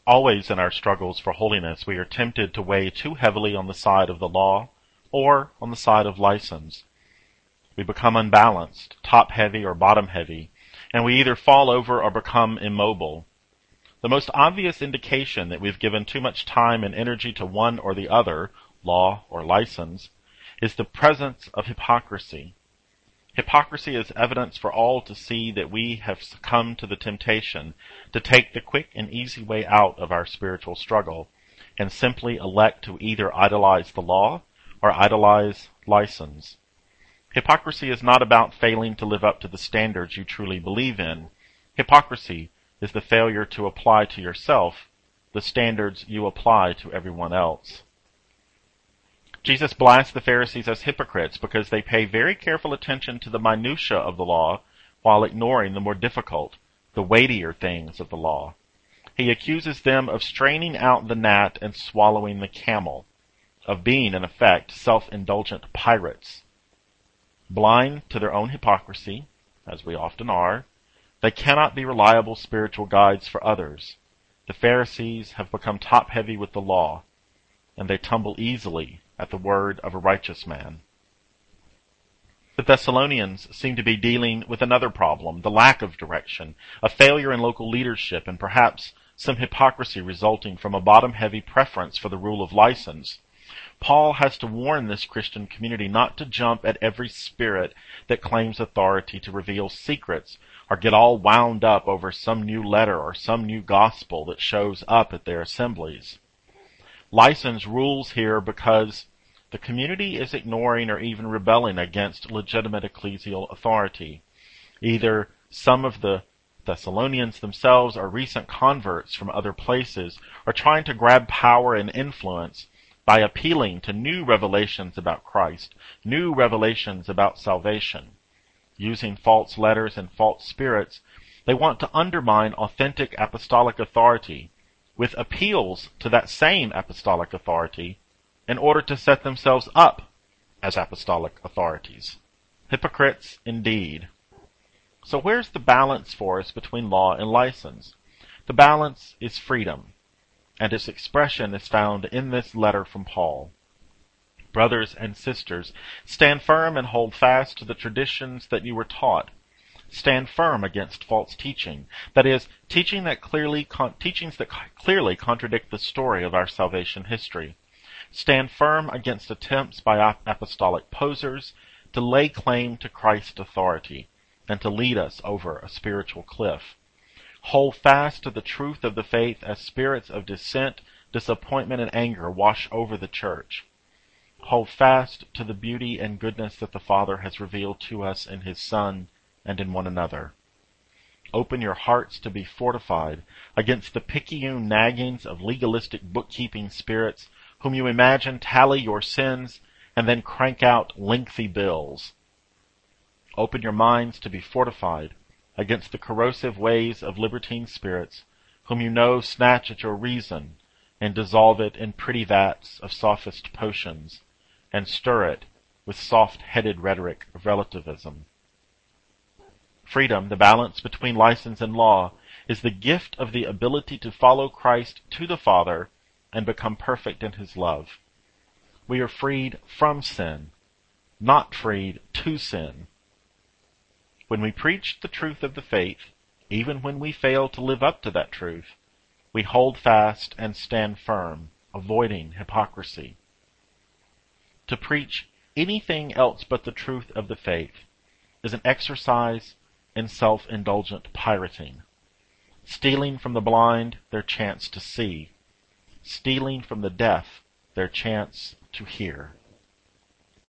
Always in our struggles for holiness, we are tempted to weigh too heavily on the side of the law or on the side of license. We become unbalanced, top-heavy or bottom-heavy, and we either fall over or become immobile. The most obvious indication that we've given too much time and energy to one or the other, law or license, is the presence of hypocrisy. Hypocrisy is evidence for all to see that we have succumbed to the temptation to take the quick and easy way out of our spiritual struggle and simply elect to either idolize the law or idolize license. Hypocrisy is not about failing to live up to the standards you truly believe in. Hypocrisy is the failure to apply to yourself the standards you apply to everyone else. Jesus blasts the Pharisees as hypocrites because they pay very careful attention to the minutiae of the law while ignoring the more difficult, the weightier things of the law. He accuses them of straining out the gnat and swallowing the camel, of being, in effect, self-indulgent pirates. Blind to their own hypocrisy, as we often are, they cannot be reliable spiritual guides for others. The Pharisees have become top-heavy with the law, and they tumble easily at the word of a righteous man. The Thessalonians seem to be dealing with another problem, the lack of direction, a failure in local leadership, and perhaps some hypocrisy resulting from a bottom-heavy preference for the rule of license. Paul has to warn this Christian community not to jump at every spirit that claims authority to reveal secrets or get all wound up over some new letter or some new gospel that shows up at their assemblies. License rules here because the community is ignoring or even rebelling against legitimate ecclesial authority. Either some of the Thessalonians themselves or recent converts from other places are trying to grab power and influence by appealing to new revelations about Christ, new revelations about salvation. Using false letters and false spirits, they want to undermine authentic apostolic authority with appeals to that same apostolic authority in order to set themselves up as apostolic authorities. Hypocrites indeed. So where's the balance for us between law and license? The balance is freedom, and its expression is found in this letter from Paul. Brothers and sisters, stand firm and hold fast to the traditions that you were taught. Stand firm against false teaching, that is, teachings that clearly contradict the story of our salvation history. Stand firm against attempts by apostolic posers to lay claim to Christ's authority and to lead us over a spiritual cliff. Hold fast to the truth of the faith as spirits of dissent, disappointment, and anger wash over the church. Hold fast to the beauty and goodness that the Father has revealed to us in His Son and in one another. Open your hearts to be fortified against the picayune naggings of legalistic bookkeeping spirits whom you imagine tally your sins and then crank out lengthy bills. Open your minds to be fortified against the corrosive ways of libertine spirits whom you know snatch at your reason and dissolve it in pretty vats of sophist potions and stir it with soft-headed rhetoric of relativism. Freedom, the balance between license and law, is the gift of the ability to follow Christ to the Father and become perfect in His love. We are freed from sin, not freed to sin. When we preach the truth of the faith, even when we fail to live up to that truth, we hold fast and stand firm, avoiding hypocrisy. To preach anything else but the truth of the faith is an exercise in self-indulgent pirating, stealing from the blind their chance to see, stealing from the deaf their chance to hear.